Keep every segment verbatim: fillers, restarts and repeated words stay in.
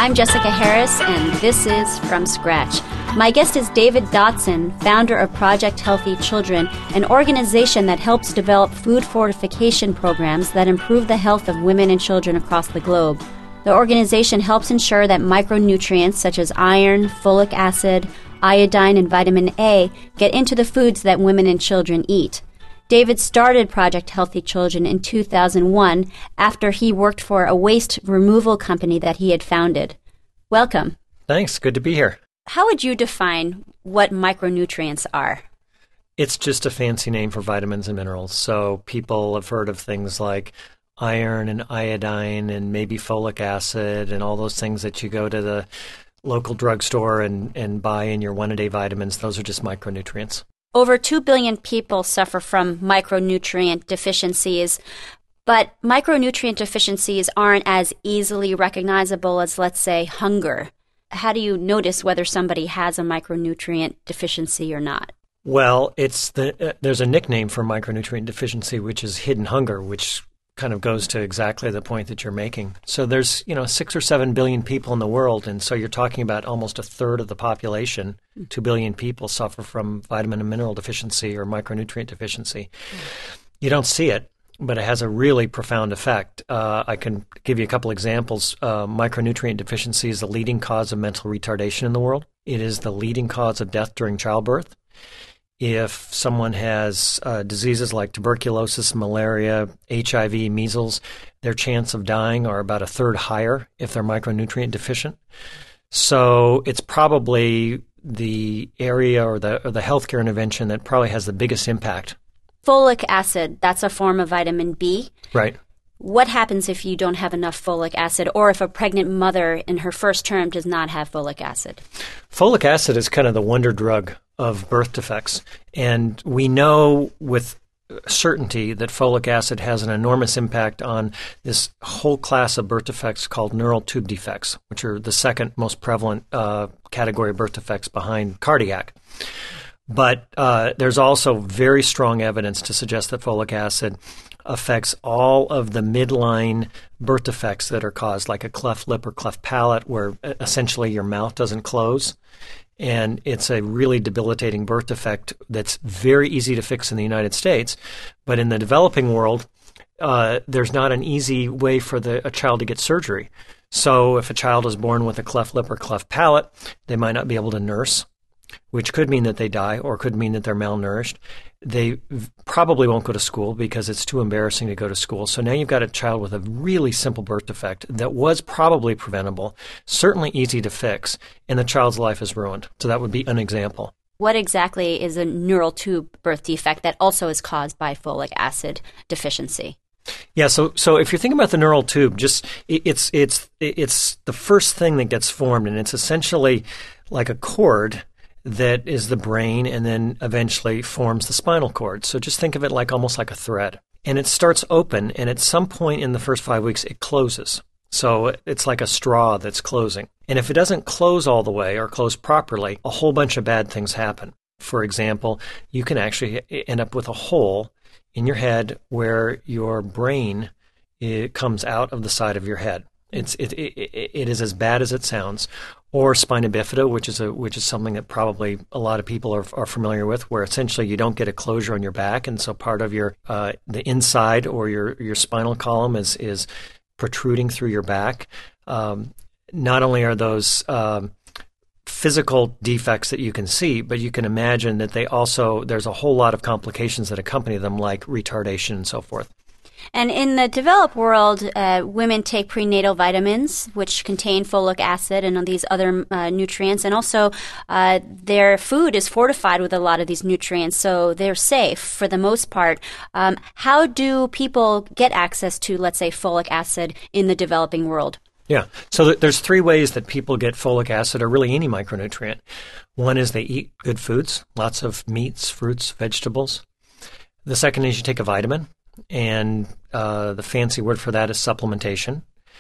I'm Jessica Harris, and this is From Scratch. My guest is David Dotson, founder of Project Healthy Children, an organization that helps develop food fortification programs that improve the health of women and children across the globe. The organization helps ensure that micronutrients such as iron, folic acid, iodine, and vitamin A get into the foods that women and children eat. David started Project Healthy Children in two thousand one after he worked for a waste removal company that he had founded. Welcome. Thanks. Good to be here. How would you define what micronutrients are? It's just a fancy name for vitamins and minerals. So people have heard of things like iron and iodine and maybe folic acid and all those things that you go to the local drugstore and, and buy in your one-a-day vitamins. Those are just micronutrients. Over two billion people suffer from micronutrient deficiencies, but micronutrient deficiencies aren't as easily recognizable as, let's say, hunger. How do you notice whether somebody has a micronutrient deficiency or not? Well, it's the uh, there's a nickname for micronutrient deficiency, which is hidden hunger, which kind of goes to exactly the point that you're making. So there's, you know, six or seven billion people in the world, and so you're talking about almost a third of the population, mm. two billion people suffer from vitamin and mineral deficiency or micronutrient deficiency. Mm. You don't see it, but it has a really profound effect. Uh, I can give you a couple examples. Uh, micronutrient deficiency is the leading cause of mental retardation in the world. It is the leading cause of death during childbirth. If someone has uh, diseases like tuberculosis, malaria, H I V, measles, their chance of dying are about a third higher if they're micronutrient deficient. So it's probably the area or the or the healthcare intervention that probably has the biggest impact. Folic acid, that's a form of vitamin B. Right. What happens if you don't have enough folic acid, or if a pregnant mother in her first term does not have folic acid? Folic acid is kind of the wonder drug of birth defects. And we know with certainty that folic acid has an enormous impact on this whole class of birth defects called neural tube defects, which are the second most prevalent uh, category of birth defects behind cardiac. But uh, there's also very strong evidence to suggest that folic acid affects all of the midline birth defects that are caused, like a cleft lip or cleft palate, where essentially your mouth doesn't close. And it's a really debilitating birth defect that's very easy to fix in the United States. But in the developing world, uh, there's not an easy way for the, a child to get surgery. So if a child is born with a cleft lip or cleft palate, they might not be able to nurse, which could mean that they die or could mean that they're malnourished. They probably won't go to school because it's too embarrassing to go to school. So now you've got a child with a really simple birth defect that was probably preventable, certainly easy to fix, and the child's life is ruined. So that would be an example. What exactly is a neural tube birth defect that also is caused by folic acid deficiency? Yeah, so so if you're thinking about the neural tube, just it, it's it's it's the first thing that gets formed, and it's essentially like a cord that is the brain and then eventually forms the spinal cord. So just think of it like almost like a thread. And it starts open, and at some point in the first five weeks, it closes. So it's like a straw that's closing. And if it doesn't close all the way or close properly, a whole bunch of bad things happen. For example, you can actually end up with a hole in your head where your brain it comes out of the side of your head. It's it, it it is as bad as it sounds. Or spina bifida, which is a which is something that probably a lot of people are are familiar with, where essentially you don't get a closure on your back, and so part of your uh, the inside or your your spinal column is is protruding through your back. Um, not only are those um, physical defects that you can see, but you can imagine that they also there's a whole lot of complications that accompany them, like retardation and so forth. And in the developed world, uh, women take prenatal vitamins, which contain folic acid and these other uh, nutrients. And also, uh, their food is fortified with a lot of these nutrients, so they're safe for the most part. Um, how do people get access to, let's say, folic acid in the developing world? Yeah. So th- there's three ways that people get folic acid, or really any micronutrient. One is they eat good foods, lots of meats, fruits, vegetables. The second is you take a vitamin. And uh, the fancy word for that is supplementation.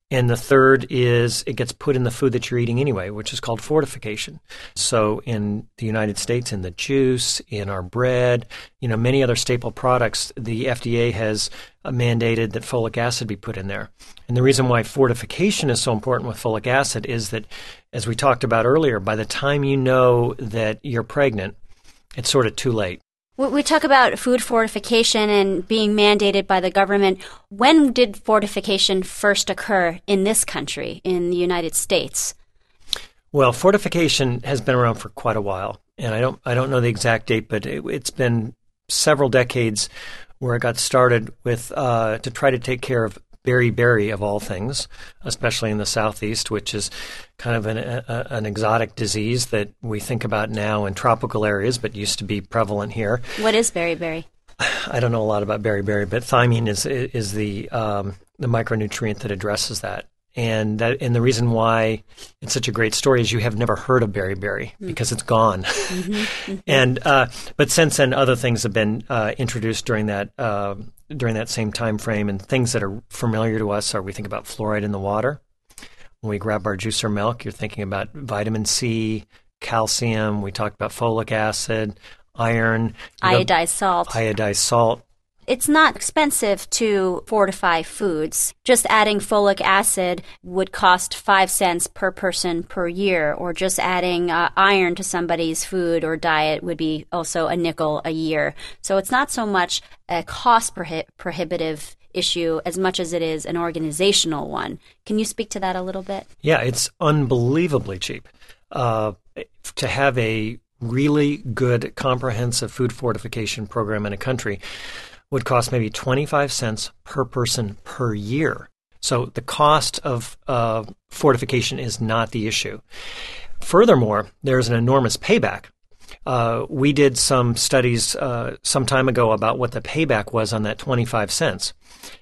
And the third is it gets put in the food that you're eating anyway, which is called fortification. So in the United States, in the juice, in our bread, you know, many other staple products, the F D A has mandated that folic acid be put in there. And the reason why fortification is so important with folic acid is that, as we talked about earlier, by the time you know that you're pregnant, it's sort of too late. We talk about food fortification and being mandated by the government. When did fortification first occur in this country, in the United States? Well, fortification has been around for quite a while, and I don't I don't know the exact date, but it, it's been several decades where it got started with uh, to try to take care of beriberi of all things, especially in the Southeast, which is kind of an, a, an exotic disease that we think about now in tropical areas, but used to be prevalent here. What is beriberi? I don't know a lot about beriberi, but thiamine is is the um, the micronutrient that addresses that. And that, and the reason why it's such a great story is you have never heard of beriberi mm. because it's gone. Mm-hmm, mm-hmm. And uh, but since then, other things have been uh, introduced during that uh, during that same time frame. And things that are familiar to us are we think about fluoride in the water. When we grab our juice or milk, you're thinking about vitamin C, calcium. We talked about folic acid, iron, iodized salt. Iodized salt. It's not expensive to fortify foods. Just adding folic acid would cost five cents per person per year, or just adding uh, iron to somebody's food or diet would be also a nickel a year. So it's not so much a cost prohi- prohibitive issue as much as it is an organizational one. Can you speak to that a little bit? Yeah, it's unbelievably cheap. Uh, to have a really good comprehensive food fortification program in a country would cost maybe twenty-five cents per person per year. So the cost of uh, fortification is not the issue. Furthermore, there's an enormous payback. Uh, we did some studies uh, some time ago about what the payback was on that twenty-five cents.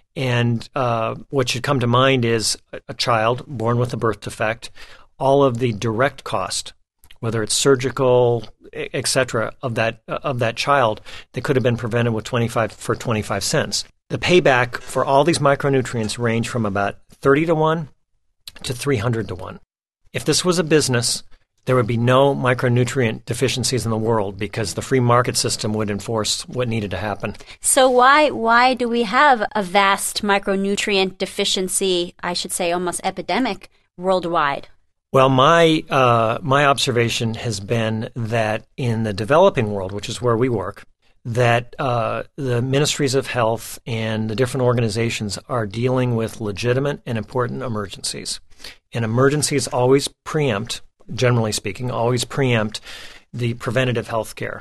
And uh, what should come to mind is a child born with a birth defect, all of the direct cost, whether it's surgical, et cetera, of that of that child that could have been prevented with twenty-five for twenty-five cents. The payback for all these micronutrients range from about thirty to one to three hundred to one. If this was a business, there would be no micronutrient deficiencies in the world because the free market system would enforce what needed to happen. So why why do we have a vast micronutrient deficiency, I should say almost epidemic, worldwide? Well, my uh, my observation has been that in the developing world, which is where we work, that uh, the ministries of health and the different organizations are dealing with legitimate and important emergencies. And emergencies always preempt, generally speaking, always preempt the preventative health care.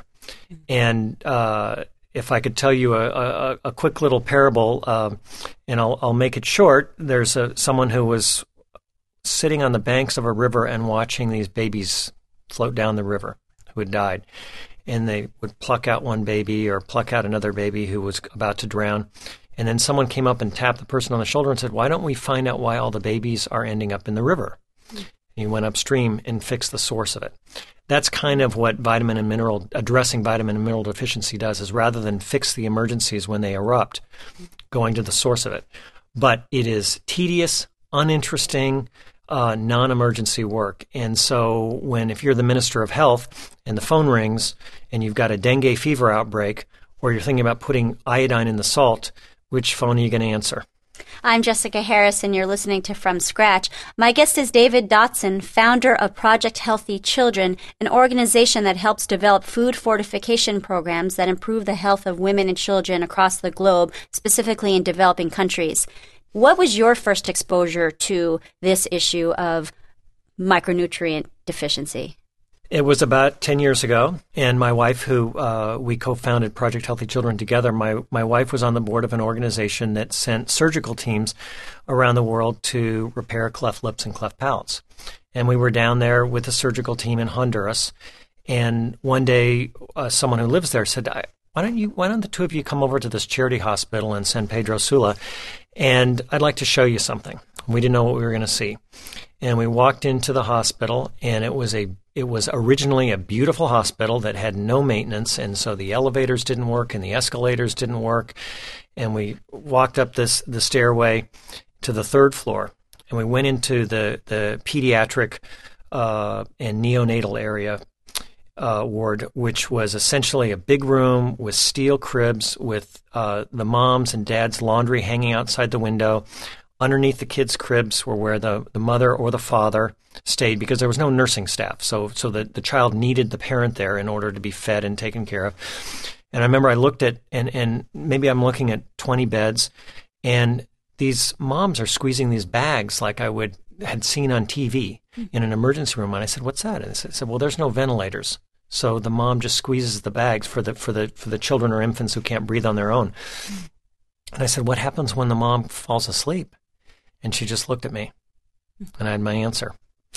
And uh, if I could tell you a, a, a quick little parable, uh, and I'll, I'll make it short, there's a, someone who was sitting on the banks of a river and watching these babies float down the river who had died. And they would pluck out one baby or pluck out another baby who was about to drown. And then someone came up and tapped the person on the shoulder and said, "Why don't we find out why all the babies are ending up in the river?" Mm. And he went upstream and fixed the source of it. That's kind of what vitamin and mineral, addressing vitamin and mineral deficiency does, is rather than fix the emergencies when they erupt, going to the source of it. But it is tedious, uninteresting, Uh, non-emergency work. And so when, if you're the Minister of Health and the phone rings and you've got a dengue fever outbreak, or you're thinking about putting iodine in the salt, which phone are you going to answer? I'm Jessica Harris, and you're listening to From Scratch. My guest is David Dotson, founder of Project Healthy Children, an organization that helps develop food fortification programs that improve the health of women and children across the globe, specifically in developing countries. What was your first exposure to this issue of micronutrient deficiency? It was about ten years ago, and my wife, who uh, we co-founded Project Healthy Children together, my, my wife was on the board of an organization that sent surgical teams around the world to repair cleft lips and cleft palates. And we were down there with a surgical team in Honduras, and one day uh, someone who lives there said, why don't you, why don't the two of you come over to this charity hospital in San Pedro Sula, and I'd like to show you something. We didn't know what we were going to see. And we walked into the hospital, and it was a it was originally a beautiful hospital that had no maintenance, and so the elevators didn't work and the escalators didn't work. And we walked up this the stairway to the third floor, and we went into the, the pediatric uh, and neonatal area uh, ward, which was essentially a big room with steel cribs with uh, the mom's and dad's laundry hanging outside the window. Underneath the kids' cribs were where the, the mother or the father stayed because there was no nursing staff. So so the, the child needed the parent there in order to be fed and taken care of. And I remember I looked at, and, and maybe I'm looking at twenty beds, and these moms are squeezing these bags like I would had seen on T V in an emergency room. And I said, "What's that?" And I said, "Well, there's no ventilators. So the mom just squeezes the bags for the for the for the children or infants who can't breathe on their own." And I said, "What happens when the mom falls asleep?" And she just looked at me, and I had my answer.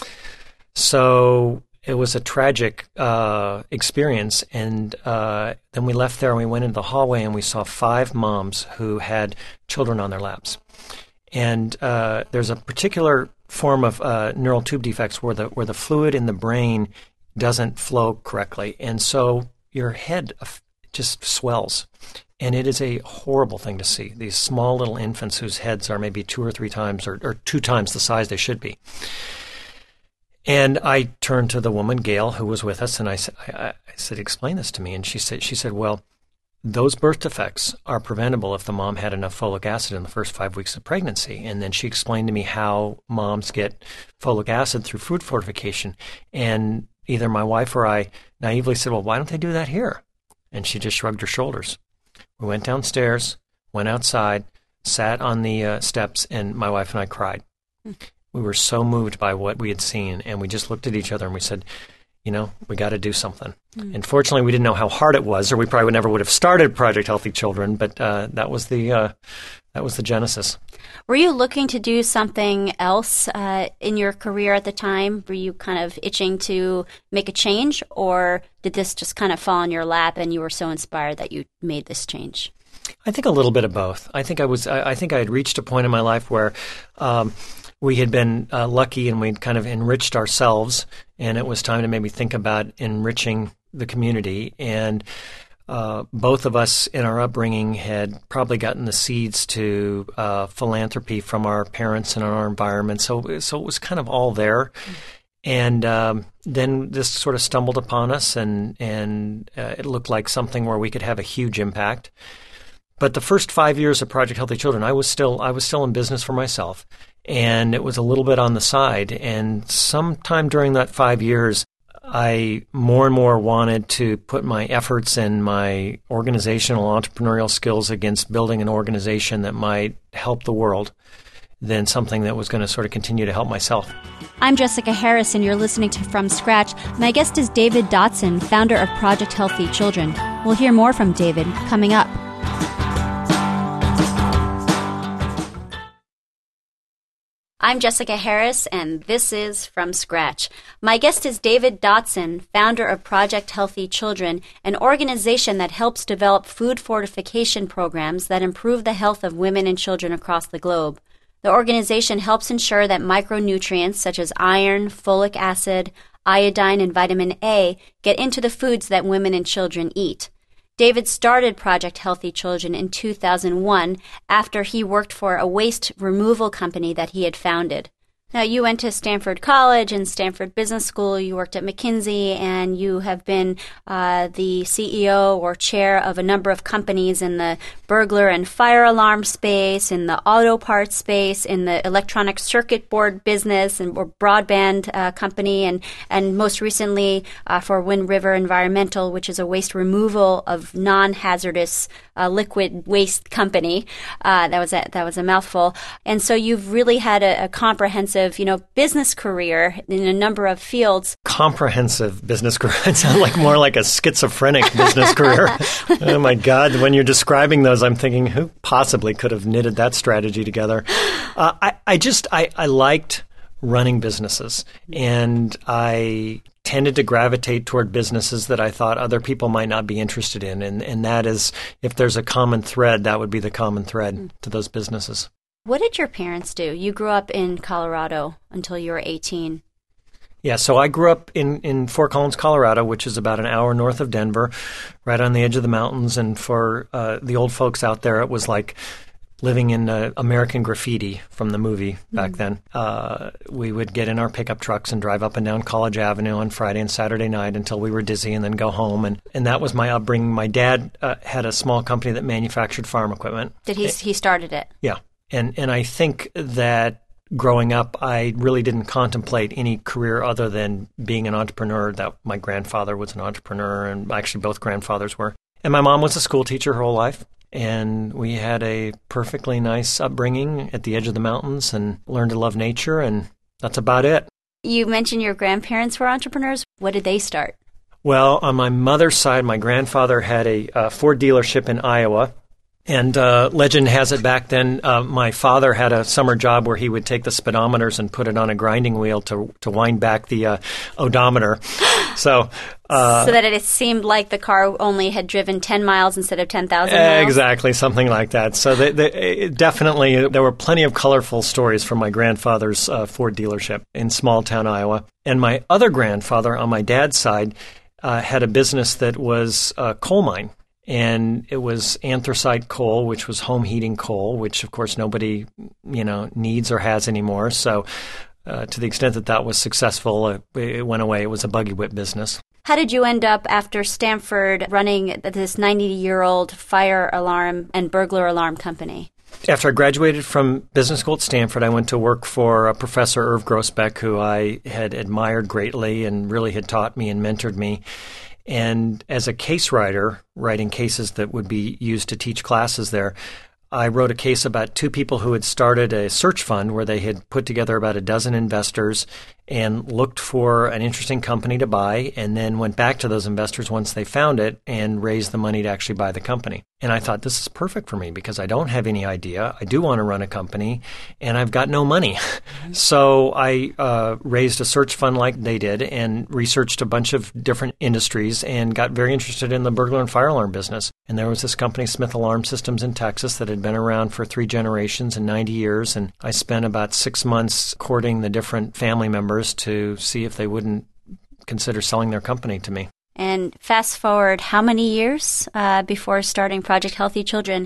So it was a tragic uh, experience, and uh, then we left there and we went into the hallway and we saw five moms who had children on their laps. And uh, there's a particular form of uh, neural tube defects where the where the fluid in the brain doesn't flow correctly, and so your head just swells. And it is a horrible thing to see, these small little infants whose heads are maybe two or three times or, or two times the size they should be. And I turned to the woman, Gail, who was with us, and I, I, I said, "Explain this to me." And she said, she said, "Well, those birth defects are preventable if the mom had enough folic acid in the first five weeks of pregnancy." And then she explained to me how moms get folic acid through food fortification. And either my wife or I naively said, "Well, why don't they do that here?" And she just shrugged her shoulders. We went downstairs, went outside, sat on the uh, steps, and my wife and I cried. Mm. We were so moved by what we had seen, and we just looked at each other and we said, you know, we got to do something. Mm. And fortunately, we didn't know how hard it was, or we probably never would have started Project Healthy Children, but uh, that was the uh, that was the genesis. Were you looking to do something else uh, in your career at the time? Were you kind of itching to make a change, or did this just kind of fall in your lap and you were so inspired that you made this change? I think a little bit of both. I think I was. I, I think I had reached a point in my life where um, we had been uh, lucky and we'd kind of enriched ourselves, and it was time to maybe think about enriching the community. And Uh, both of us in our upbringing had probably gotten the seeds to uh, philanthropy from our parents and our environment. So, so it was kind of all there. Mm-hmm. And um, then this sort of stumbled upon us, and, and uh, it looked like something where we could have a huge impact. But the first five years of Project Healthy Children, I was still I was still in business for myself, and it was a little bit on the side. And sometime during that five years, I more and more wanted to put my efforts and my organizational entrepreneurial skills against building an organization that might help the world than something that was going to sort of continue to help myself. I'm Jessica Harris, and you're listening to From Scratch. My guest is David Dotson, founder of Project Healthy Children. We'll hear more from David coming up. I'm Jessica Harris, and this is From Scratch. My guest is David Dotson, founder of Project Healthy Children, an organization that helps develop food fortification programs that improve the health of women and children across the globe. The organization helps ensure that micronutrients such as iron, folic acid, iodine, and vitamin A get into the foods that women and children eat. David started Project Healthy Children in two thousand one after he worked for a waste removal company that he had founded. Now, you went to Stanford College and Stanford Business School, you worked at McKinsey, and you have been uh, the C E O or chair of a number of companies in the burglar and fire alarm space, in the auto parts space, in the electronic circuit board business, and or broadband uh, company, and, and most recently uh, for Wind River Environmental, which is a waste removal of non-hazardous uh, liquid waste company. Uh, that was a, that was a mouthful. And so you've really had a, a comprehensive you know, business career in a number of fields. Comprehensive business career. It sounds like more like a schizophrenic business career. Oh my God. When you're describing those, I'm thinking, who possibly could have knitted that strategy together? Uh, I, I just, I, I liked running businesses, and I tended to gravitate toward businesses that I thought other people might not be interested in. And, and that is, if there's a common thread, that would be the common thread mm. to those businesses. What did your parents do? You grew up in Colorado until you were eighteen. Yeah, so I grew up in, in Fort Collins, Colorado, which is about an hour north of Denver, right on the edge of the mountains. And for uh, the old folks out there, it was like living in uh, American Graffiti from the movie back mm. then. Uh, we would get in our pickup trucks and drive up and down College Avenue on Friday and Saturday night until we were dizzy and then go home. And, and that was my upbringing. My dad uh, had a small company that manufactured farm equipment. Did he? It, he started it? Yeah. And and I think that growing up, I really didn't contemplate any career other than being an entrepreneur. That my grandfather was an entrepreneur, and actually both grandfathers were. And my mom was a school teacher her whole life. And we had a perfectly nice upbringing at the edge of the mountains and learned to love nature, and that's about it. You mentioned your grandparents were entrepreneurs. What did they start? Well, on my mother's side, my grandfather had a uh, Ford dealership in Iowa. And uh, legend has it back then, uh, my father had a summer job where he would take the speedometers and put it on a grinding wheel to to wind back the uh, odometer. So uh, so that it seemed like the car only had driven ten miles instead of ten thousand miles? Exactly, something like that. So they, they, definitely there were plenty of colorful stories from my grandfather's uh, Ford dealership in small-town Iowa. And my other grandfather on my dad's side uh, had a business that was a coal mine. And it was anthracite coal, which was home heating coal, which, of course, nobody, you know, needs or has anymore. So uh, to the extent that that was successful, uh, it went away. It was a buggy whip business. How did you end up after Stanford running this ninety-year-old fire alarm and burglar alarm company? After I graduated from business school at Stanford, I went to work for uh, Professor Irv Grousbeck, who I had admired greatly and really had taught me and mentored me. And as a case writer, writing cases that would be used to teach classes there, I wrote a case about two people who had started a search fund where they had put together about a dozen investors and looked for an interesting company to buy, and then went back to those investors once they found it and raised the money to actually buy the company. And I thought, this is perfect for me because I don't have any idea. I do want to run a company, and I've got no money. Mm-hmm. So I uh, raised a search fund like they did and researched a bunch of different industries and got very interested in the burglar and fire alarm business. And there was this company, Smith Alarm Systems in Texas, that had been around for three generations and ninety years. And I spent about six months courting the different family members to see if they wouldn't consider selling their company to me. And fast forward how many years uh, before starting Project Healthy Children?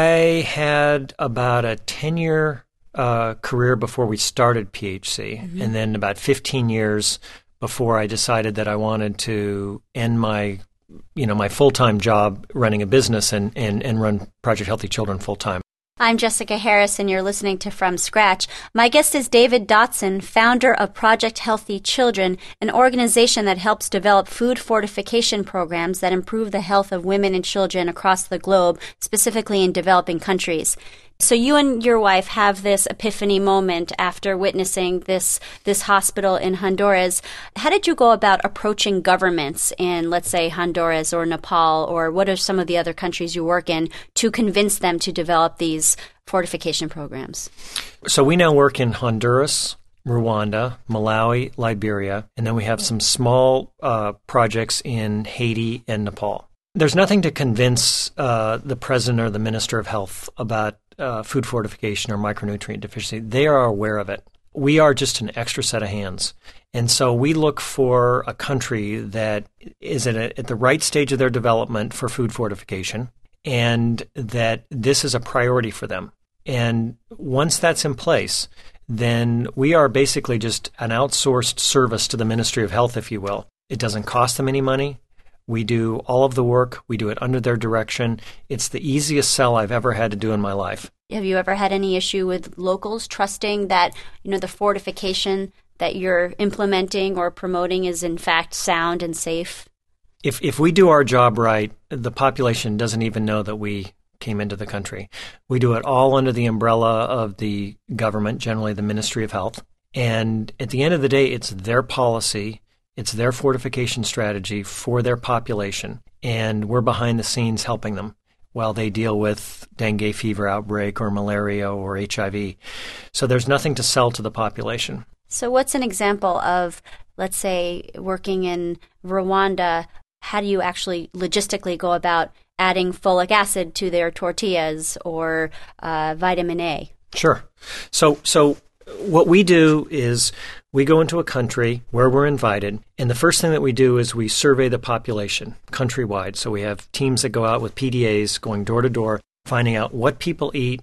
I had about a ten-year uh, career before we started P H C, mm-hmm. and then about fifteen years before I decided that I wanted to end my, you know, my full-time job running a business and, and, and run Project Healthy Children full-time. I'm Jessica Harris, and you're listening to From Scratch. My guest is David Dotson, founder of Project Healthy Children, an organization that helps develop food fortification programs that improve the health of women and children across the globe, specifically in developing countries. So you and your wife have this epiphany moment after witnessing this this hospital in Honduras. How did you go about approaching governments in, let's say, Honduras or Nepal, or what are some of the other countries you work in, to convince them to develop these fortification programs? So we now work in Honduras, Rwanda, Malawi, Liberia, and then we have some small uh, projects in Haiti and Nepal. There's nothing to convince uh, the president or the minister of health about uh, food fortification or micronutrient deficiency. They are aware of it. We are just an extra set of hands. And so we look for a country that is at, a, at the right stage of their development for food fortification, and that this is a priority for them. And once that's in place, then we are basically just an outsourced service to the Ministry of Health, if you will. It doesn't cost them any money. We do all of the work. We do it under their direction. It's the easiest sell I've ever had to do in my life. Have you ever had any issue with locals trusting that, you know, the fortification that you're implementing or promoting is in fact sound and safe? If if we do our job right, the population doesn't even know that we came into the country. We do it all under the umbrella of the government, generally the Ministry of Health. And at the end of the day, it's their policy. It's their fortification strategy for their population, and we're behind the scenes helping them while they deal with dengue fever outbreak or malaria or H I V. So there's nothing to sell to the population. So what's an example of, let's say, working in Rwanda? How do you actually logistically go about adding folic acid to their tortillas or uh, vitamin A? Sure. So, so what we do is we go into a country where we're invited, and the first thing that we do is we survey the population countrywide. So we have teams that go out with P D As going door to door, finding out what people eat,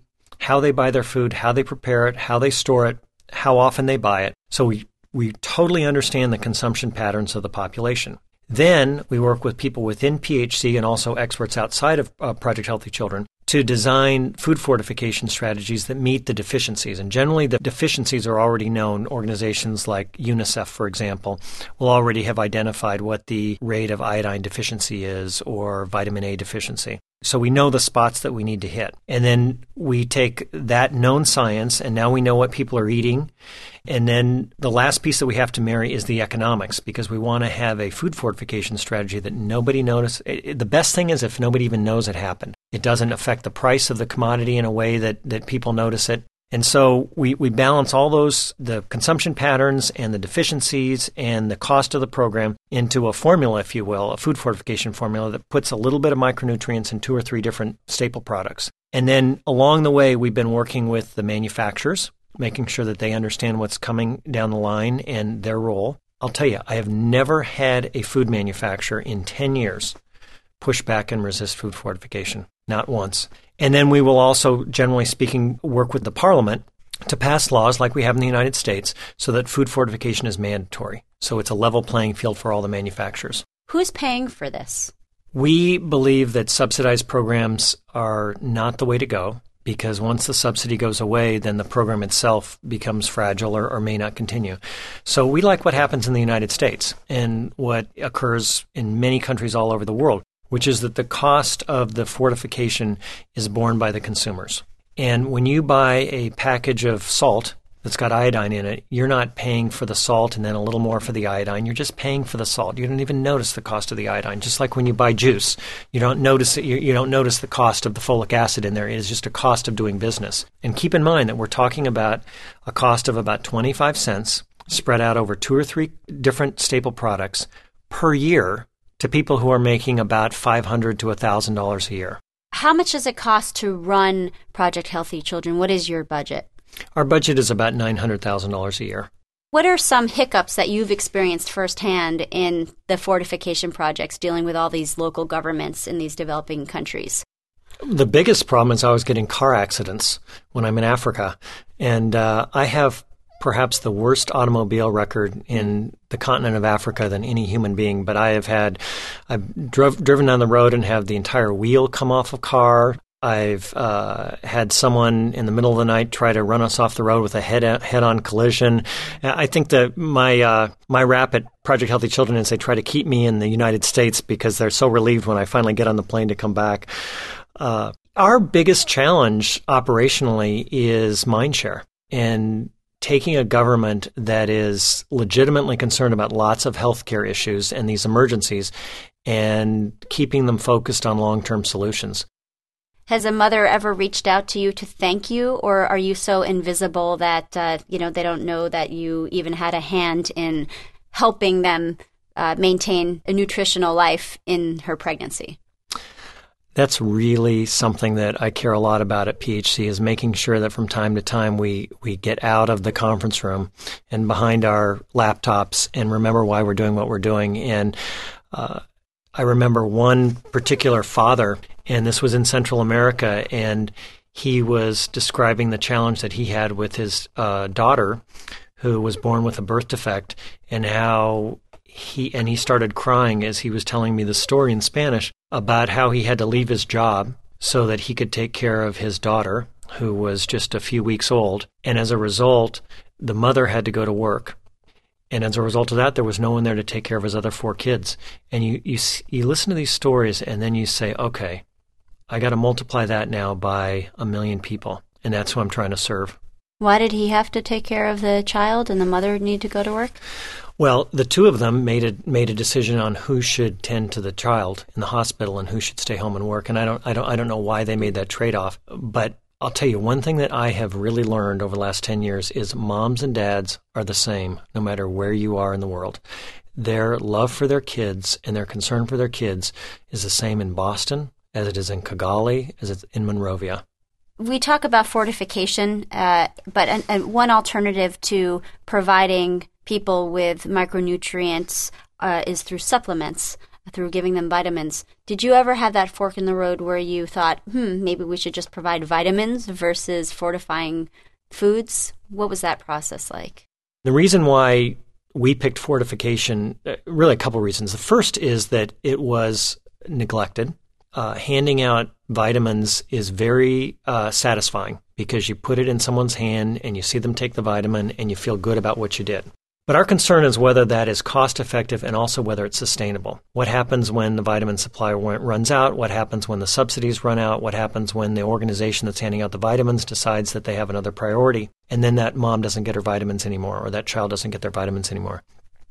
how they buy their food, how they prepare it, how they store it, how often they buy it. So we, we totally understand the consumption patterns of the population. Then we work with people within P H C and also experts outside of uh, Project Healthy Children to design food fortification strategies that meet the deficiencies. And generally, the deficiencies are already known. Organizations like UNICEF, for example, will already have identified what the rate of iodine deficiency is or vitamin A deficiency. So we know the spots that we need to hit. And then we take that known science, and now we know what people are eating. And then the last piece that we have to marry is the economics, because we want to have a food fortification strategy that nobody notices. The best thing is if nobody even knows it happened. It doesn't affect the price of the commodity in a way that, that people notice it. And so we, we balance all those, the consumption patterns and the deficiencies and the cost of the program into a formula, if you will, a food fortification formula that puts a little bit of micronutrients in two or three different staple products. And then along the way, we've been working with the manufacturers, making sure that they understand what's coming down the line and their role. I'll tell you, I have never had a food manufacturer in ten years push back and resist food fortification. Not once. And then we will also, generally speaking, work with the Parliament to pass laws like we have in the United States so that food fortification is mandatory. So it's a level playing field for all the manufacturers. Who's paying for this? We believe that subsidized programs are not the way to go, because once the subsidy goes away, then the program itself becomes fragile or, or may not continue. So we like what happens in the United States and what occurs in many countries all over the world, which is that the cost of the fortification is borne by the consumers. And when you buy a package of salt that's got iodine in it, you're not paying for the salt and then a little more for the iodine. You're just paying for the salt. You don't even notice the cost of the iodine. Just like when you buy juice, you don't notice it, you, you don't notice the cost of the folic acid in there. It is just a cost of doing business. And keep in mind that we're talking about a cost of about twenty-five cents spread out over two or three different staple products per year to people who are making about five hundred dollars to one thousand dollars a year. How much does it cost to run Project Healthy Children? What is your budget? Our budget is about nine hundred thousand dollars a year. What are some hiccups that you've experienced firsthand in the fortification projects dealing with all these local governments in these developing countries? The biggest problem is I was getting car accidents when I'm in Africa. And uh, I have perhaps the worst automobile record in the continent of Africa than any human being. But I have had, I've drove, driven down the road and have the entire wheel come off a car. I've uh, had someone in the middle of the night try to run us off the road with a head head-on collision. I think that my uh, my rap at Project Healthy Children is they try to keep me in the United States because they're so relieved when I finally get on the plane to come back. Uh, our biggest challenge operationally is mindshare and taking a government that is legitimately concerned about lots of healthcare issues and these emergencies and keeping them focused on long-term solutions. Has a mother ever reached out to you to thank you, or are you so invisible that uh, you know they don't know that you even had a hand in helping them uh, maintain a nutritional life in her pregnancy? That's really something that I care a lot about at P H C, is making sure that from time to time we, we get out of the conference room and behind our laptops and remember why we're doing what we're doing. And uh, I remember one particular father, and this was in Central America, and he was describing the challenge that he had with his uh, daughter who was born with a birth defect, and how he and he started crying as he was telling me the story in Spanish about how he had to leave his job so that he could take care of his daughter, who was just a few weeks old. And as a result, the mother had to go to work. And as a result of that, there was no one there to take care of his other four kids. And you you, you listen to these stories, and then you say, okay, I got to multiply that now by a million people. And that's who I'm trying to serve. Why did he have to take care of the child and the mother need to go to work? Well, the two of them made a made a decision on who should tend to the child in the hospital and who should stay home and work. And I don't I don't I don't know why they made that trade-off. But I'll tell you, one thing that I have really learned over the last ten years is moms and dads are the same, no matter where you are in the world. Their love for their kids and their concern for their kids is the same in Boston as it is in Kigali, as it's in Monrovia. We talk about fortification, uh, but an, an, one alternative to providing people with micronutrients uh, is through supplements, through giving them vitamins. Did you ever have that fork in the road where you thought, hmm, maybe we should just provide vitamins versus fortifying foods? What was that process like? The reason why we picked fortification, really a couple reasons. The first is that it was neglected. Uh, handing out vitamins is very uh, satisfying because you put it in someone's hand and you see them take the vitamin and you feel good about what you did. But our concern is whether that is cost effective and also whether it's sustainable. What happens when the vitamin supply runs out? What happens when the subsidies run out? What happens when the organization that's handing out the vitamins decides that they have another priority and then that mom doesn't get her vitamins anymore or that child doesn't get their vitamins anymore?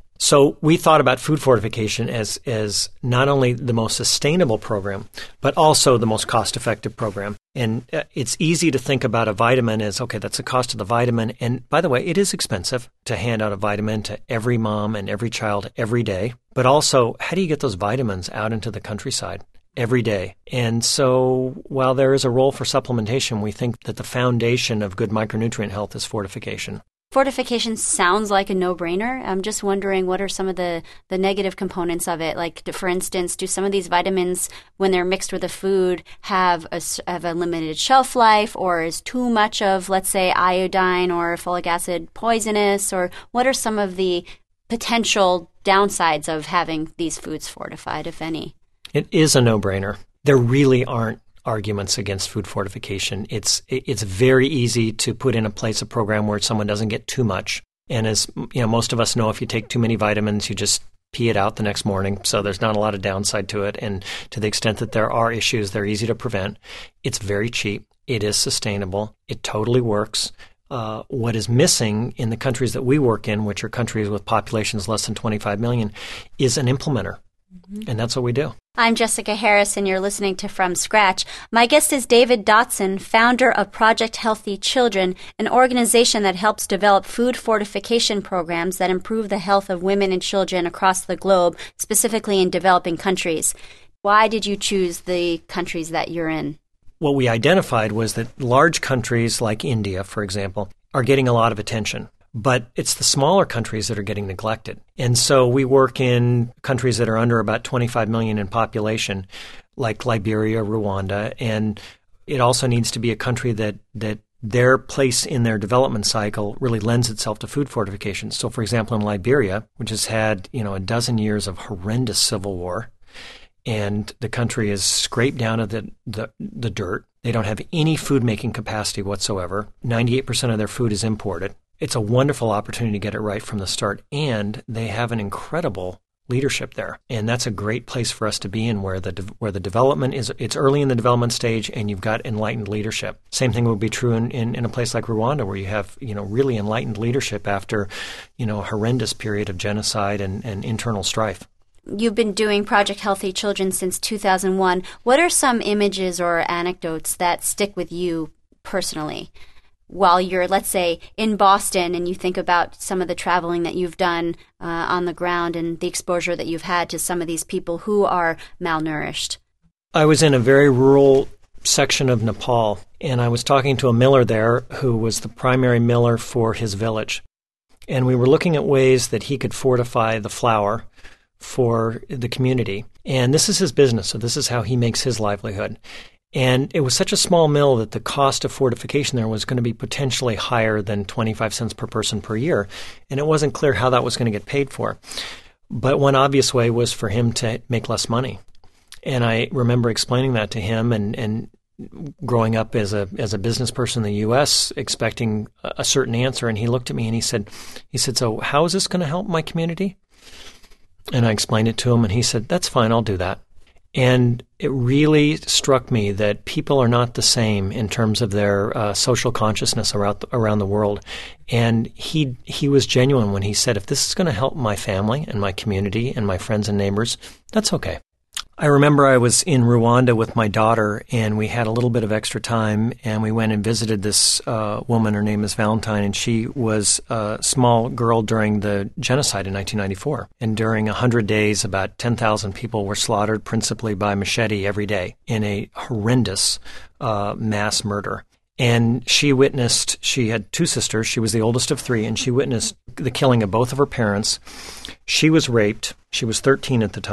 So we thought about food fortification as, as not only the most sustainable program, but also the most cost-effective program. And it's easy to think about a vitamin as, okay, that's the cost of the vitamin. And by the way, it is expensive to hand out a vitamin to every mom and every child every day. But also, how do you get those vitamins out into the countryside every day? And so while there is a role for supplementation, we think that the foundation of good micronutrient health is fortification. Fortification sounds like a no-brainer. I'm just wondering, what are some of the, the negative components of it? Like, for instance, do some of these vitamins, when they're mixed with a food, have a, have a limited shelf life, or is too much of, let's say, iodine or folic acid poisonous? Or what are some of the potential downsides of having these foods fortified, if any? It is a no-brainer. There really aren't arguments against food fortification. It's it's very easy to put in a place a program where someone doesn't get too much. And as you know, most of us know, if you take too many vitamins, you just pee it out the next morning. So there's not a lot of downside to it. And to the extent that there are issues, they're easy to prevent. It's very cheap. It is sustainable. It totally works. Uh, what is missing in the countries that we work in, which are countries with populations less than twenty-five million, is an implementer. Mm-hmm. And that's what we do. I'm Jessica Harris, and you're listening to From Scratch. My guest is David Dotson, founder of Project Healthy Children, an organization that helps develop food fortification programs that improve the health of women and children across the globe, specifically in developing countries. Why did you choose the countries that you're in? What we identified was that large countries like India, for example, are getting a lot of attention. But it's the smaller countries that are getting neglected. And so we work in countries that are under about twenty-five million in population, like Liberia, Rwanda, and it also needs to be a country that, that their place in their development cycle really lends itself to food fortification. So, for example, in Liberia, which has had, you know, a dozen years of horrendous civil war, and the country is scraped down to the, the, the dirt. They don't have any food-making capacity whatsoever. ninety-eight percent of their food is imported. It's a wonderful opportunity to get it right from the start, and they have an incredible leadership there. And that's a great place for us to be in, where the de- where the development is, it's early in the development stage, and you've got enlightened leadership. Same thing would be true in, in, in a place like Rwanda, where you have, you know, really enlightened leadership after, you know, a horrendous period of genocide and, and internal strife. You've been doing Project Healthy Children since two thousand one. What are some images or anecdotes that stick with you personally while you're, let's say, in Boston and you think about some of the traveling that you've done uh, on the ground and the exposure that you've had to some of these people who are malnourished? I was in a very rural section of Nepal, and I was talking to a miller there who was the primary miller for his village. And we were looking at ways that he could fortify the flour for the community. And this is his business, so this is how he makes his livelihood. And it was such a small mill that the cost of fortification there was going to be potentially higher than twenty-five cents per person per year. And it wasn't clear how that was going to get paid for. But one obvious way was for him to make less money. And I remember explaining that to him, and, and growing up as a as a business person in the U S, expecting a certain answer. And he looked at me and he said, he said, "So how is this going to help my community?" And I explained it to him, and he said, "That's fine, I'll do that." And it really struck me that people are not the same in terms of their uh, social consciousness around the, around the world. And he he was genuine when he said, if this is going to help my family and my community and my friends and neighbors, that's okay. I remember I was in Rwanda with my daughter, and we had a little bit of extra time, and we went and visited this uh, woman. Her name is Valentine, and she was a small girl during the genocide in nineteen ninety-four. And during one hundred days, about ten thousand people were slaughtered, principally by machete every day, in a horrendous uh, mass murder. And she witnessed, she had two sisters, she was the oldest of three, and she witnessed the killing of both of her parents. She was raped, she was thirteen at the time,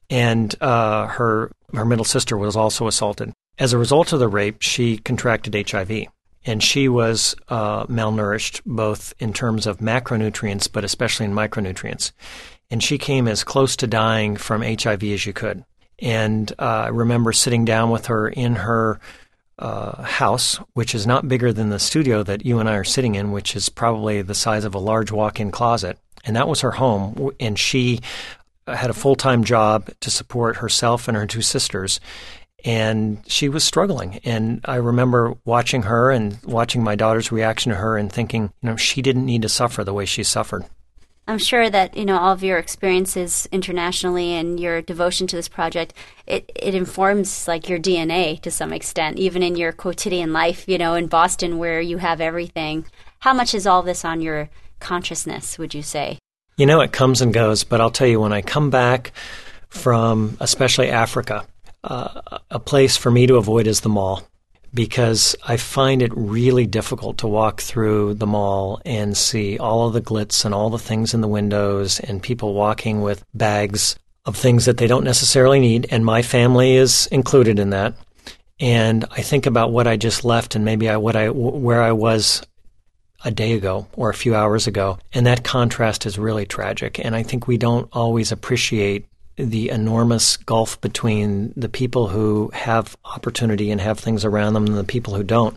and uh, her her middle sister was also assaulted. As a result of the rape, she contracted H I V, and she was uh, malnourished both in terms of macronutrients, but especially in micronutrients. And she came as close to dying from H I V as you could. And uh, I remember sitting down with her in her uh, house, which is not bigger than the studio that you and I are sitting in, which is probably the size of a large walk-in closet. And that was her home. And she had a full-time job to support herself and her two sisters. And she was struggling. And I remember watching her and watching my daughter's reaction to her and thinking, you know, she didn't need to suffer the way she suffered. I'm sure that, you know, all of your experiences internationally and your devotion to this project, it, it informs, like, your D N A to some extent, even in your quotidian life, you know, in Boston where you have everything. How much is all this on your consciousness, would you say? You know, it comes and goes, but I'll tell you, when I come back from especially Africa, uh, a place for me to avoid is the mall. Because I find it really difficult to walk through the mall and see all of the glitz and all the things in the windows and people walking with bags of things that they don't necessarily need, and my family is included in that. And I think about what I just left and maybe I, what I, where I was a day ago or a few hours ago, and that contrast is really tragic. And I think we don't always appreciate the enormous gulf between the people who have opportunity and have things around them and the people who don't.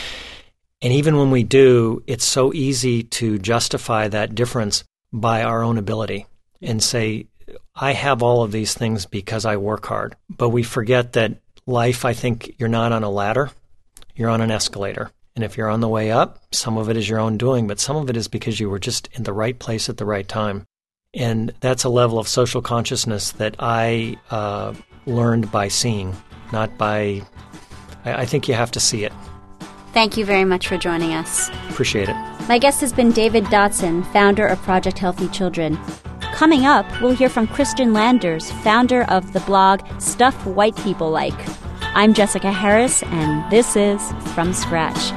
And even when we do, it's so easy to justify that difference by our own ability and say, I have all of these things because I work hard. But we forget that life, I think, you're not on a ladder, you're on an escalator. And if you're on the way up, some of it is your own doing, but some of it is because you were just in the right place at the right time. And that's a level of social consciousness that I uh, learned by seeing, not by, I, I think you have to see it. Thank you very much for joining us. Appreciate it. My guest has been David Dotson, founder of Project Healthy Children. Coming up, we'll hear from Kristen Landers, founder of the blog Stuff White People Like. I'm Jessica Harris, and this is From Scratch.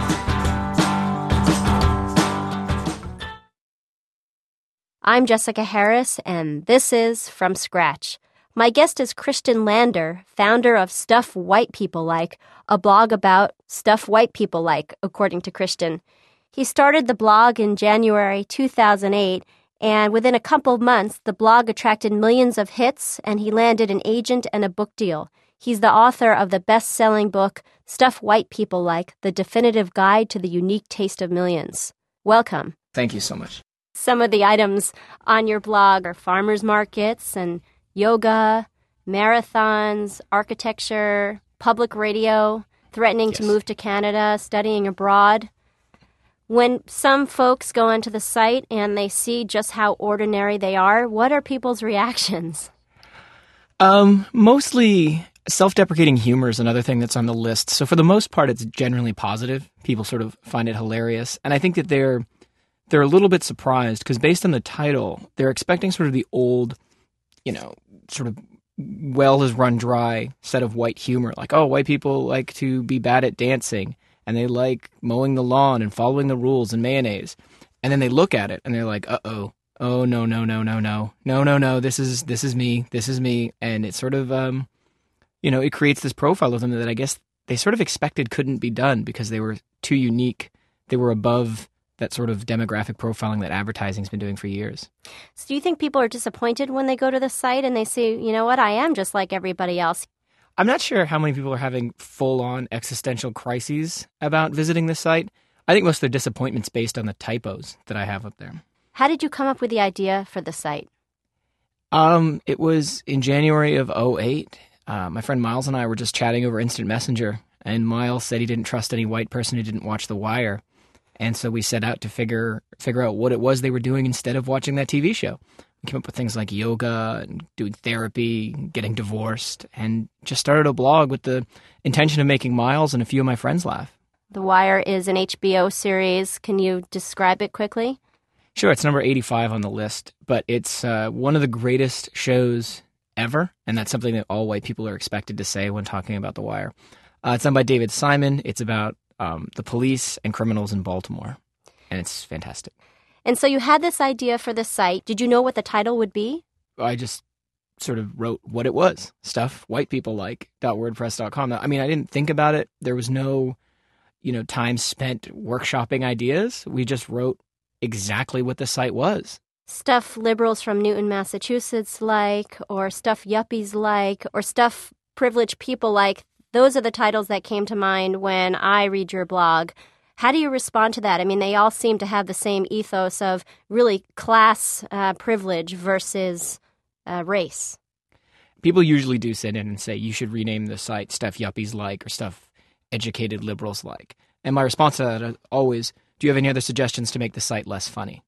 I'm Jessica Harris, and this is From Scratch. My guest is Kristen Lander, founder of Stuff White People Like, a blog about stuff white people like, according to Kristen. He started the blog in January two thousand eight, and within a couple of months, the blog attracted millions of hits, and he landed an agent and a book deal. He's the author of the best-selling book, Stuff White People Like, The Definitive Guide to the Unique Taste of Millions. Welcome. Thank you so much. Some of the items on your blog are farmers markets and yoga, marathons, architecture, public radio, threatening yes. to move to Canada, studying abroad. When some folks go onto the site and they see just how ordinary they are, what are people's reactions? Um, mostly self-deprecating humor is another thing that's on the list. So for the most part, it's generally positive. People sort of find it hilarious. And I think that they're They're a little bit surprised because based on the title, they're expecting sort of the old, you know, sort of well has run dry set of white humor. Like, oh, white people like to be bad at dancing and they like mowing the lawn and following the rules and mayonnaise. And then they look at it and they're like, uh-oh, oh, no, no, no, no, no, no, no, no, this is this is me, this is me. And it sort of, um, you know, it creates this profile of them that I guess they sort of expected couldn't be done because they were too unique. They were above that sort of demographic profiling that advertising's been doing for years. So do you think people are disappointed when they go to the site and they say, you know what, I am just like everybody else? I'm not sure how many people are having full-on existential crises about visiting the site. I think most of the disappointment's based on the typos that I have up there. How did you come up with the idea for the site? Um, it was in January of oh eight. Uh, my friend Miles and I were just chatting over Instant Messenger, and Miles said he didn't trust any white person who didn't watch The Wire. And so we set out to figure figure out what it was they were doing instead of watching that T V show. We came up with things like yoga and doing therapy, getting divorced, and just started a blog with the intention of making Miles and a few of my friends laugh. The Wire is an H B O series. Can you describe it quickly? Sure, it's number eighty-five on the list, but it's uh, one of the greatest shows ever, and that's something that all white people are expected to say when talking about The Wire. Uh, it's done by David Simon. It's about Um, the police and criminals in Baltimore, and it's fantastic. And so you had this idea for the site. Did you know what the title would be? I just sort of wrote what it was, stuff white people like dot wordpress dot com. I mean, I didn't think about it. There was no, you know, time spent workshopping ideas. We just wrote exactly what the site was. Stuff liberals from Newton, Massachusetts like, or stuff yuppies like, or stuff privileged people like. Those are the titles that came to mind when I read your blog. How do you respond to that? I mean, they all seem to have the same ethos of really class uh, privilege versus uh, race. People usually do send in and say, you should rename the site Stuff Yuppies Like or Stuff Educated Liberals Like. And my response to that is always, do you have any other suggestions to make the site less funny?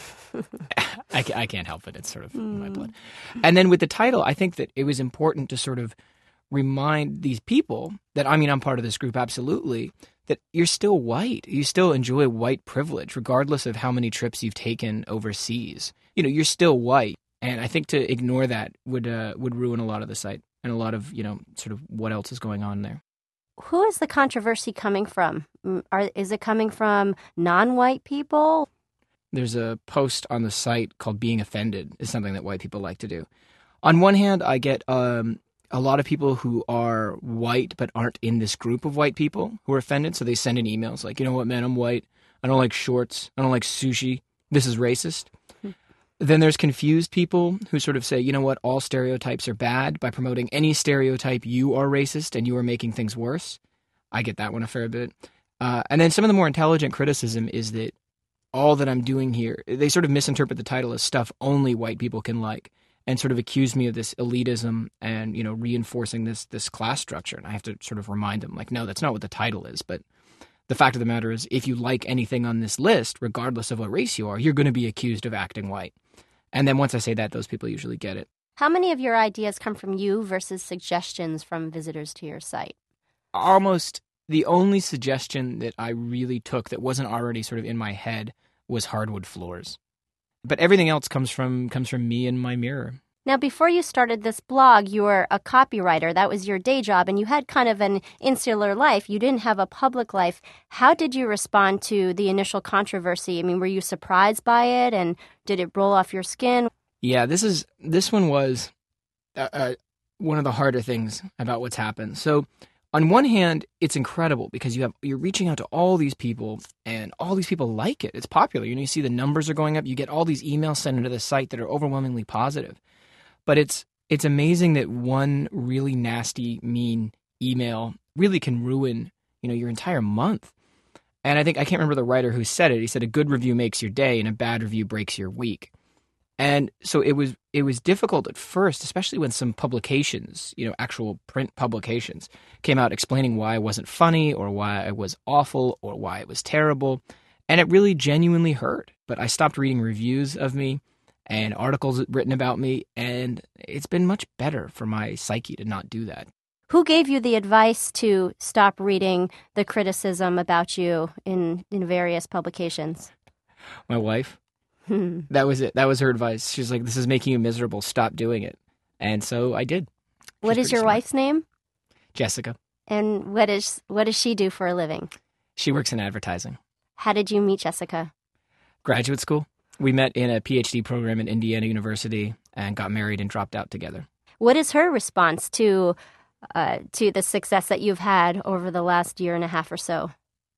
I, I can't help it. It's sort of mm. in my blood. And then with the title, I think that it was important to sort of remind these people that, I mean, I'm part of this group, absolutely, that you're still white. You still enjoy white privilege, regardless of how many trips you've taken overseas. You know, you're still white. And I think to ignore that would uh, would ruin a lot of the site and a lot of, you know, sort of what else is going on there. Who is the controversy coming from? Are, is it coming from non-white people? There's a post on the site called Being Offended is something that white people like to do. On one hand, I get um, a lot of people who are white but aren't in this group of white people who are offended. So they send in emails like, you know what, man, I'm white. I don't like shorts. I don't like sushi. This is racist. Hmm. Then there's confused people who sort of say, you know what, all stereotypes are bad. By promoting any stereotype, you are racist and you are making things worse. I get that one a fair bit. Uh, and then some of the more intelligent criticism is that all that I'm doing here, they sort of misinterpret the title as stuff only white people can like and sort of accuse me of this elitism and, you know, reinforcing this this class structure. And I have to sort of remind them, like, no, that's not what the title is. But the fact of the matter is, if you like anything on this list, regardless of what race you are, you're going to be accused of acting white. And then once I say that, those people usually get it. How many of your ideas come from you versus suggestions from visitors to your site? Almost the only suggestion that I really took that wasn't already sort of in my head was hardwood floors. But everything else comes from comes from me and my mirror. Now, before you started this blog, you were a copywriter. That was your day job, and you had kind of an insular life. You didn't have a public life. How did you respond to the initial controversy? I mean, were you surprised by it, and did it roll off your skin? Yeah, this is this one was uh, uh, one of the harder things about what's happened. So, on one hand, it's incredible because you have you're reaching out to all these people, and all these people like it. It's popular. You know, you see the numbers are going up. You get all these emails sent into the site that are overwhelmingly positive. But it's it's amazing that one really nasty, mean email really can ruin, you know, your entire month. And I think, I can't remember the writer who said it. He said a good review makes your day and a bad review breaks your week. And so it was it was difficult at first, especially when some publications, you know, actual print publications, came out explaining why I wasn't funny or why I was awful or why it was terrible. And it really genuinely hurt. But I stopped reading reviews of me and articles written about me, and it's been much better for my psyche to not do that. Who gave you the advice to stop reading the criticism about you in, in various publications? My wife. That was it. That was her advice. She's like, this is making you miserable. Stop doing it. And so I did. She's what is your smart. wife's name? Jessica. And what is what does she do for a living? She works in advertising. How did you meet Jessica? Graduate school. We met in a P H D program at Indiana University and got married and dropped out together. What is her response to uh, to the success that you've had over the last year and a half or so?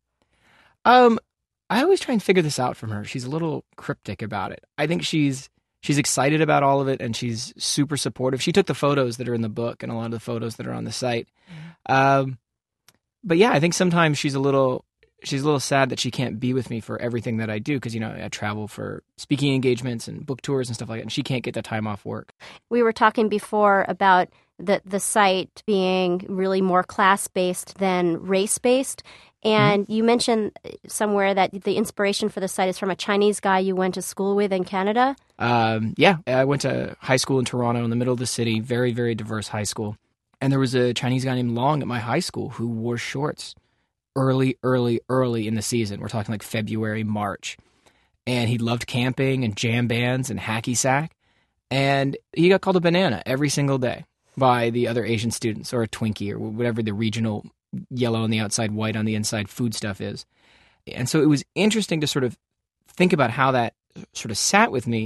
Um, I always try and figure this out from her. She's a little cryptic about it. I think she's she's excited about all of it, and she's super supportive. She took the photos that are in the book and a lot of the photos that are on the site. Um, but yeah, I think sometimes she's a little... She's a little sad that she can't be with me for everything that I do because, you know, I travel for speaking engagements and book tours and stuff like that, and she can't get the time off work. We were talking before about the, the site being really more class-based than race-based, and mm-hmm. you mentioned somewhere that the inspiration for the site is from a Chinese guy you went to school with in Canada? Um, yeah, I went to high school in Toronto in the middle of the city, very, very diverse high school, and there was a Chinese guy named Long at my high school who wore shorts. Early, early, early in the season. We're talking like February, March. And he loved camping and jam bands and hacky sack. And he got called a banana every single day by the other Asian students, or a Twinkie, or whatever the regional yellow on the outside, white on the inside food stuff is. And so it was interesting to sort of think about how that sort of sat with me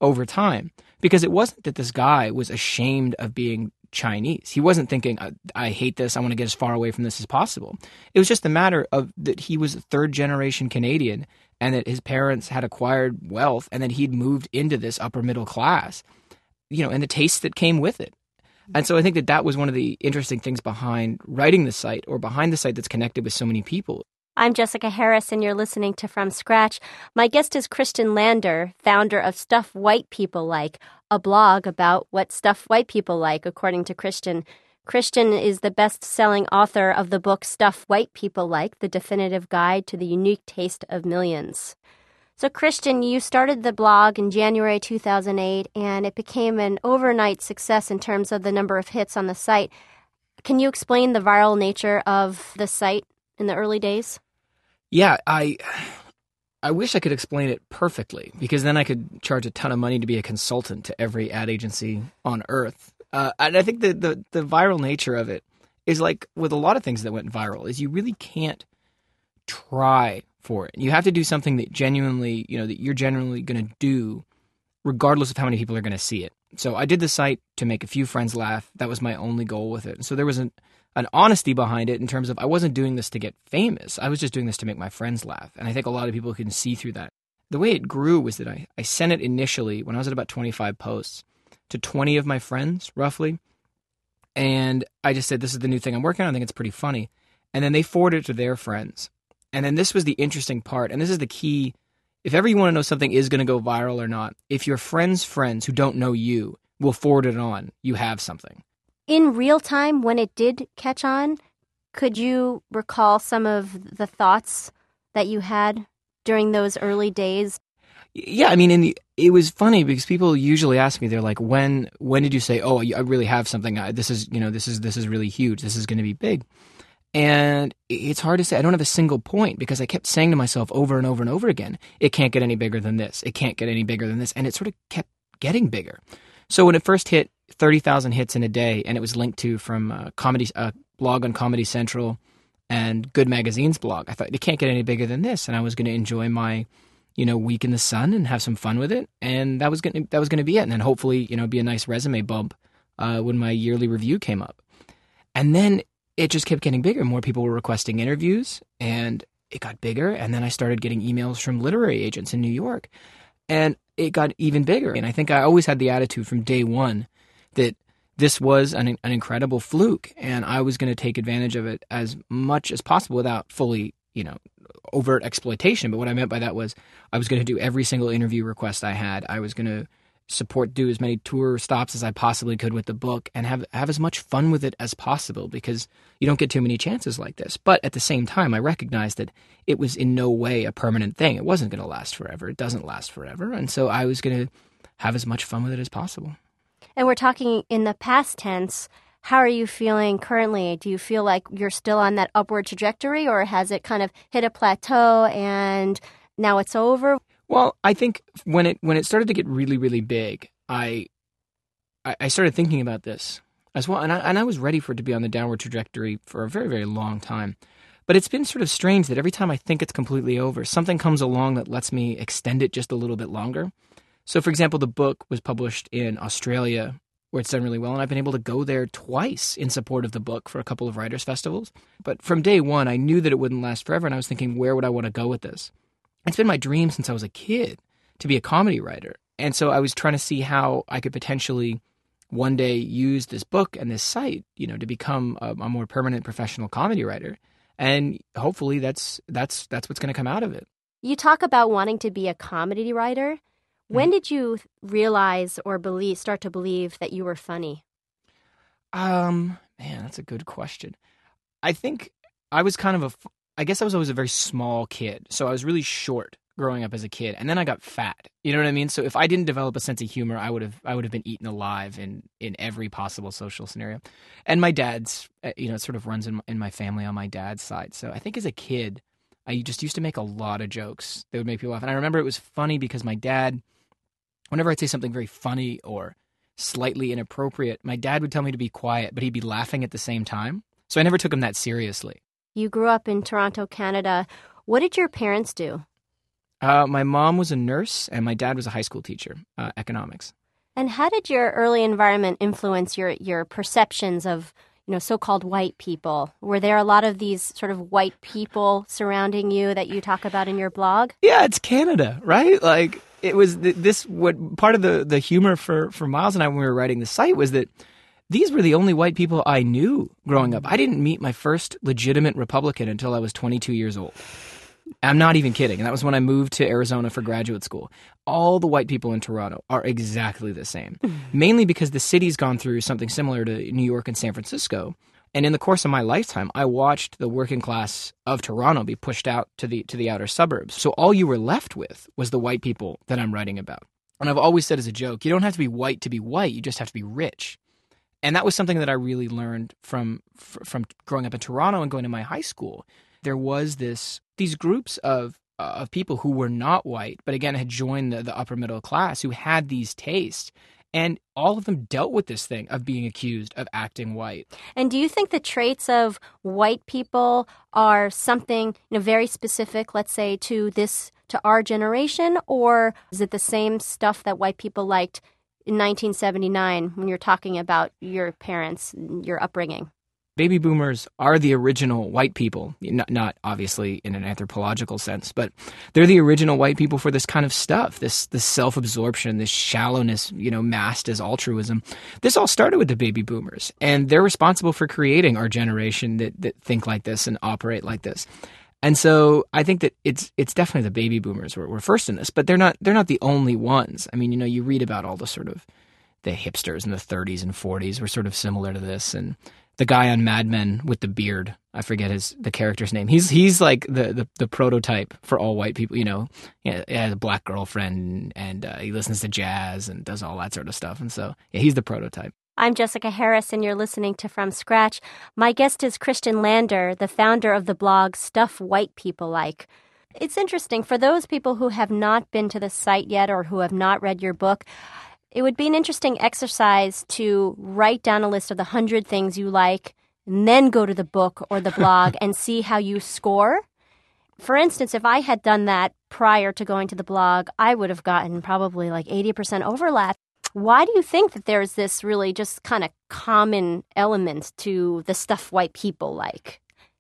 over time. Because it wasn't that this guy was ashamed of being Chinese. He wasn't thinking, I, I hate this, I want to get as far away from this as possible. It was just a matter of that he was a third generation Canadian and that his parents had acquired wealth and that he'd moved into this upper middle class, you know, and the taste that came with it. And so I think that that was one of the interesting things behind writing the site, or behind the site that's connected with so many people. I'm Jessica Harris, and you're listening to From Scratch. My guest is Christian Lander, founder of Stuff White People Like, a blog about what stuff white people like, according to Christian. Christian is the best-selling author of the book Stuff White People Like, The Definitive Guide to the Unique Taste of Millions. So, Christian, you started the blog in January two thousand eight, and it became an overnight success in terms of the number of hits on the site. Can you explain the viral nature of the site in the early days? Yeah, I I wish I could explain it perfectly, because then I could charge a ton of money to be a consultant to every ad agency on earth. Uh, and I think the, the the viral nature of it is like with a lot of things that went viral, is you really can't try for it. You have to do something that genuinely, you know, that you're genuinely going to do regardless of how many people are going to see it. So I did the site to make a few friends laugh. That was my only goal with it. And so there was an, an honesty behind it in terms of I wasn't doing this to get famous. I was just doing this to make my friends laugh. And I think a lot of people can see through that. The way it grew was that I, I sent it initially when I was at about twenty-five posts to twenty of my friends, roughly. And I just said, this is the new thing I'm working on. I think it's pretty funny. And then they forwarded it to their friends. And then this was the interesting part. And this is the key. If ever you want to know something is going to go viral or not, if your friends' friends who don't know you will forward it on, you have something. In real time, when it did catch on, could you recall some of the thoughts that you had during those early days? Yeah, I mean, in the, it was funny because people usually ask me, they're like, "When, when did you say, oh, I really have something? I, this is, you know, this is, this is really huge. This is going to be big." And it's hard to say. I don't have a single point because I kept saying to myself over and over and over again, it can't get any bigger than this. It can't get any bigger than this. And it sort of kept getting bigger. So when it first hit thirty thousand hits in a day, and it was linked to from a comedy a blog on Comedy Central and Good Magazine's blog, I thought it can't get any bigger than this. And I was going to enjoy my, you know, week in the sun and have some fun with it. And that was going to, that was going to be it. And then hopefully, you know, be a nice resume bump uh, when my yearly review came up. And then it just kept getting bigger. More people were requesting interviews, and it got bigger. And then I started getting emails from literary agents in New York, and it got even bigger. And I think I always had the attitude from day one that this was an, an incredible fluke, and I was going to take advantage of it as much as possible without fully, you know, overt exploitation. But what I meant by that was I was going to do every single interview request I had. I was going to support, do as many tour stops as I possibly could with the book, and have have as much fun with it as possible, because you don't get too many chances like this. But at the same time, I recognized that it was in no way a permanent thing. It wasn't going to last forever. It doesn't last forever. And so I was going to have as much fun with it as possible. And we're talking in the past tense. How are you feeling currently? Do you feel like you're still on that upward trajectory, or has it kind of hit a plateau and now it's over? Well, I think when it when it started to get really, really big, I I started thinking about this as well. And I, and I was ready for it to be on the downward trajectory for a very, very long time. But it's been sort of strange that every time I think it's completely over, something comes along that lets me extend it just a little bit longer. So, for example, the book was published in Australia, where it's done really well. And I've been able to go there twice in support of the book for a couple of writers' festivals. But from day one, I knew that it wouldn't last forever. And I was thinking, where would I want to go with this? It's been my dream since I was a kid to be a comedy writer. And so I was trying to see how I could potentially one day use this book and this site, you know, to become a, a more permanent professional comedy writer. And hopefully that's that's that's what's going to come out of it. You talk about wanting to be a comedy writer. When mm-hmm. did you realize or believe, start to believe that you were funny? Um, man, that's a good question. I think I was kind of a I guess I was always a very small kid, so I was really short growing up as a kid, and then I got fat. You know what I mean? So if I didn't develop a sense of humor, I would have I would have been eaten alive in, in every possible social scenario. And my dad's, you know, it sort of runs in, in my family on my dad's side. So I think as a kid, I just used to make a lot of jokes that would make people laugh. And I remember it was funny because my dad, whenever I'd say something very funny or slightly inappropriate, my dad would tell me to be quiet, but he'd be laughing at the same time. So I never took him that seriously. You grew up in Toronto, Canada. What did your parents do? Uh, my mom was a nurse, and my dad was a high school teacher, uh, economics. And how did your early environment influence your, your perceptions of, you know, so-called white people? Were there a lot of these sort of white people surrounding you that you talk about in your blog? Yeah, it's Canada, right? Like, it was th- this, what part of the, the humor for, for Miles and I when we were writing the site was that these were the only white people I knew growing up. I didn't meet my first legitimate Republican until I was twenty-two years old. I'm not even kidding. And that was when I moved to Arizona for graduate school. All the white people in Toronto are exactly the same, mainly because the city's gone through something similar to New York and San Francisco. And in the course of my lifetime, I watched the working class of Toronto be pushed out to the to the outer suburbs. So all you were left with was the white people that I'm writing about. And I've always said as a joke, you don't have to be white to be white. You just have to be rich. And that was something that I really learned from from growing up in Toronto and going to my high school. There was this these groups of uh, of people who were not white, but again had joined the, the upper middle class, who had these tastes, and all of them dealt with this thing of being accused of acting white. And do you think the traits of white people are something, you know, very specific, let's say, to this to our generation, or is it the same stuff that white people liked in nineteen seventy-nine when you're talking about your parents, your upbringing? Baby boomers are the original white people, not, not obviously in an anthropological sense, but they're the original white people for this kind of stuff, this this self-absorption, this shallowness, you know, masked as altruism. This all started with the baby boomers, and they're responsible for creating our generation that, that think like this and operate like this. And so I think that it's it's definitely the baby boomers who were first in this, but they're not they're not the only ones. I mean, you know, you read about all the sort of the hipsters in the thirties and forties were sort of similar to this, and the guy on Mad Men with the beard, I forget his the character's name. He's he's like the, the, the prototype for all white people. You know, he has a black girlfriend, and uh, he listens to jazz and does all that sort of stuff. And so, yeah, he's the prototype. I'm Jessica Harris, and you're listening to From Scratch. My guest is Christian Lander, the founder of the blog Stuff White People Like. It's interesting, for those people who have not been to the site yet or who have not read your book, it would be an interesting exercise to write down a list of the hundred things you like and then go to the book or the blog and see how you score. For instance, if I had done that prior to going to the blog, I would have gotten probably like eighty percent overlap. Why do you think that there's this really just kind of common element to the stuff white people like?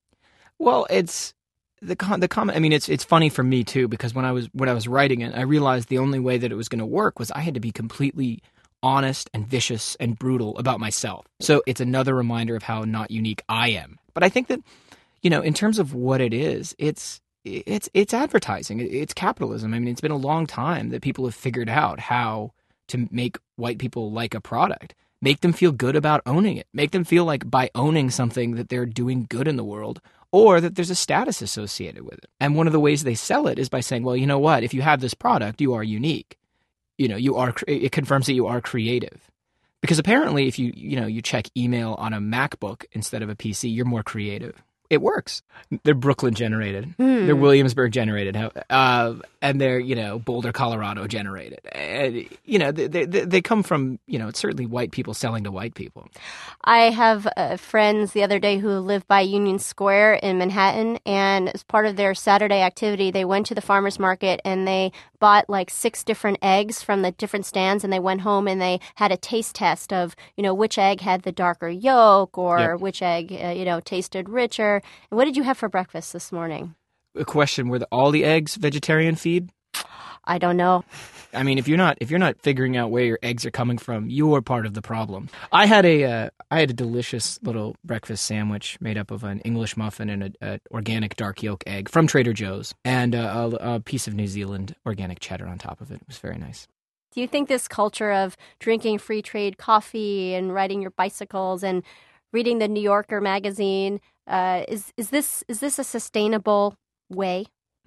Well, it's the the comment. I mean, it's it's funny for me too, because when I was when I was writing it, I realized the only way that it was going to work was I had to be completely honest and vicious and brutal about myself. So it's another reminder of how not unique I am. But I think that, you know, in terms of what it is, it's it's it's advertising. It's capitalism. I mean, it's been a long time that people have figured out how to make white people like a product, make them feel good about owning it, make them feel like by owning something that they're doing good in the world, or that there's a status associated with it. And one of the ways they sell it is by saying, well, you know what, if you have this product, you are unique. You know, you are, it confirms that you are creative. Because apparently if you, you know, you check email on a MacBook instead of a P C, you're more creative. It works. They're Brooklyn generated. Hmm. They're Williamsburg generated. Uh, and they're, you know, Boulder, Colorado generated. And, you know, they, they, they come from, you know, it's certainly white people selling to white people. I have uh, friends the other day who live by Union Square in Manhattan, and as part of their Saturday activity, they went to the farmer's market and they bought like six different eggs from the different stands, and they went home and they had a taste test of, you know, which egg had the darker yolk or Yep. which egg, uh, you know, tasted richer. And what did you have for breakfast this morning? A question, were the, all the eggs vegetarian feed? I don't know. I mean, if you're not if you're not figuring out where your eggs are coming from, you're part of the problem. I had a uh, I had a delicious little breakfast sandwich made up of an English muffin and an a organic dark yolk egg from Trader Joe's, and uh, a, a piece of New Zealand organic cheddar on top of it. It was very nice. Do you think this culture of drinking free trade coffee and riding your bicycles and reading the New Yorker magazine uh, is is this is this a sustainable way?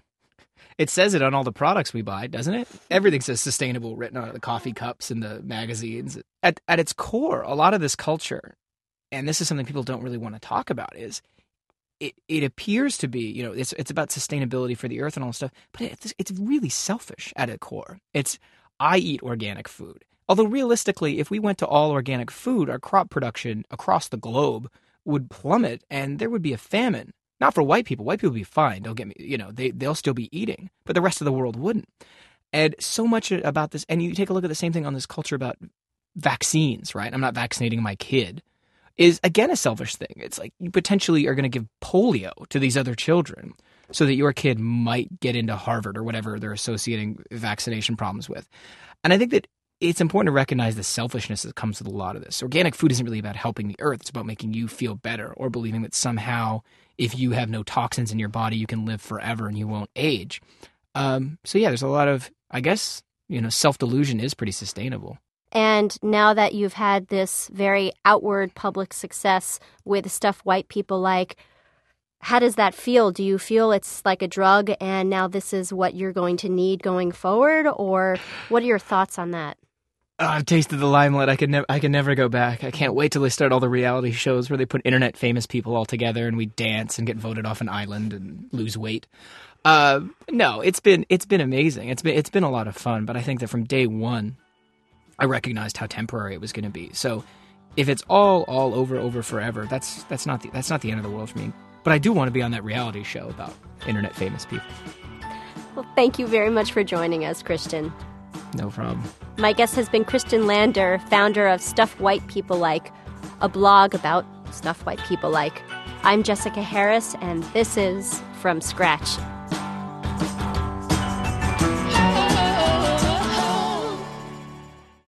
It says it on all the products we buy, doesn't it? Everything says sustainable written on the coffee cups and the magazines. At at its core, a lot of this culture, and this is something people don't really want to talk about, is it, it appears to be, you know, it's it's about sustainability for the earth and all this stuff, but it's, it's really selfish at its core. It's, I eat organic food. Although realistically, if we went to all organic food, our crop production across the globe would plummet and there would be a famine Not for white people. White people would be fine. Don't get me, you know, they, they'll still be eating, but the rest of the world wouldn't. And so much about this, and you take a look at the same thing on this culture about vaccines, right? I'm not vaccinating my kid, is again a selfish thing. It's like you potentially are going to give polio to these other children so that your kid might get into Harvard or whatever they're associating vaccination problems with. And I think that it's important to recognize the selfishness that comes with a lot of this. Organic food isn't really about helping the earth. It's about making you feel better or believing that somehow if you have no toxins in your body, you can live forever and you won't age. Um, so yeah, there's a lot of, I guess, you know, self-delusion is pretty sustainable. And now that you've had this very outward public success with stuff white people like, how does that feel? Do you feel it's like a drug and now this is what you're going to need going forward? Or what are your thoughts on that? Oh, I've tasted the limelight. I could never, I could never go back. I can't wait till they start all the reality shows where they put internet famous people all together and we dance and get voted off an island and lose weight. Uh, no, it's been it's been amazing. It's been it's been a lot of fun. But I think that from day one, I recognized how temporary it was going to be. So if it's all all over over forever, that's that's not the that's not the end of the world for me. But I do want to be on that reality show about internet famous people. Well, thank you very much for joining us, Christian. No problem. My guest has been Christian Lander, founder of Stuff White People Like, a blog about stuff white people like. I'm Jessica Harris, and this is From Scratch.